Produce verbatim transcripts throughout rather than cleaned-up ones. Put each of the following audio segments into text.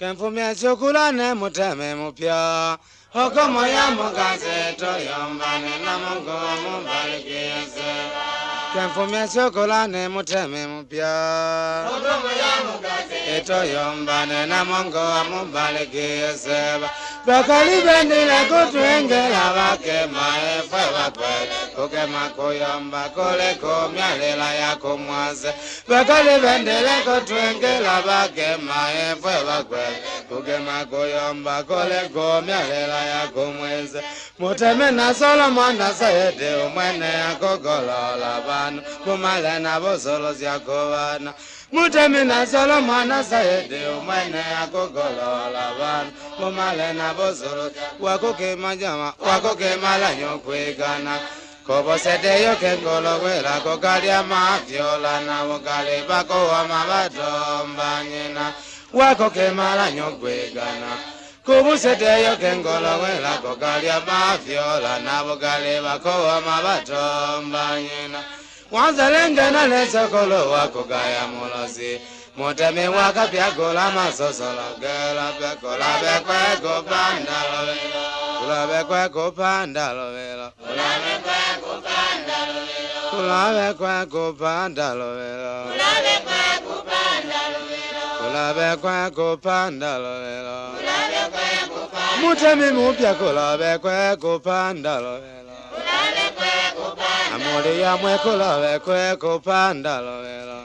Kenfumia chokulane muteme mupya. Hokomo ya mugaze toyombane na mungu mubarikeze. Kenfumia chokulane muteme mupya. Hokomo ya mugaze toyombane na mungu mubarikeze. Bakali bendile kutwengela bakema efwe bakwele. Kukema kuyomba kule kumyalela ya kumwaze. Bakali bendile kutwengela bakema efwe bakwele. Kukema kuyomba kule kumyalela ya kumweze. Muteme na Solomon na sayede umwene ya kugolola banu. Kumale na bosolo zya kubana. Muteme na Solomon na sayede umwene ya kugolola banu. Kumale na bosolo wakukema jama wakukema la nyokwegana. Kobo sede yo kengolo wela kogalia mafiola na wakale bako wa mabatomba nyena. Wakukema la nyokwegana. Kobo sede yo kengolo wela kogalia mafiola na wakale bako wa mabatomba nyena. Wanzalenge na lesokolo wakugaya mulozi. Muteme wakapya gola masosola gela bekola bekwe kopanda lovela. Kula bekwe kopanda lovela. Kula bekwe kopanda lovela. Kula bekwe kopanda lovela. Kula bekwe kopanda lovela. Kula bekwe kopanda lovela. Kula bekwe kopanda. Muteme mupya kula bekwe kopanda lovela. Kula bekwe kopanda. Amuli ya mwe kula bekwe kopanda lovela.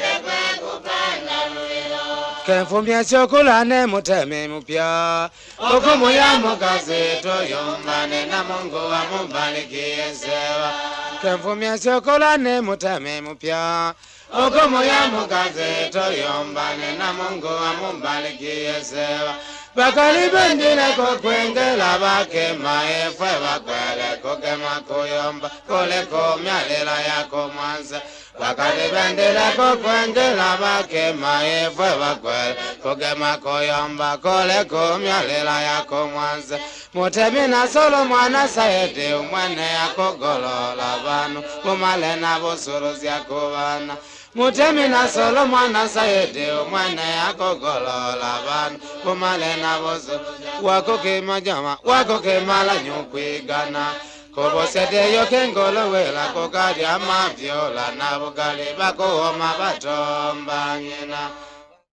Kenfumia chokulane muteme mupya. Hukumu ya mugaze toyombane na mungu wa mubarikiyezewa. Kenfumia chokulane muteme mupya. Hukumu ya mugaze toyombane na mungu wa mubarikiyezewa. Bakali bendile kukwengela bakema efwe bakwele. Kukema kuyomba kule kumyalela yako mwanza. Bakali bendile kukwengela bakema efwe bakwele. Kukema kuyomba kule kumyalela yako mwanza. Mutemi na Solomon na sayede umwene ya kugolola banu. Kumale na bosolo zya kubana. Mutemi na Solomon na sayede umwene ya kugolola banu. Kumale na bosolo wakukema jama wakukema la nyokwigana. Kobo sede yo kengolo wela kogalia mafiola na bugali bako wa mabatomba nyena.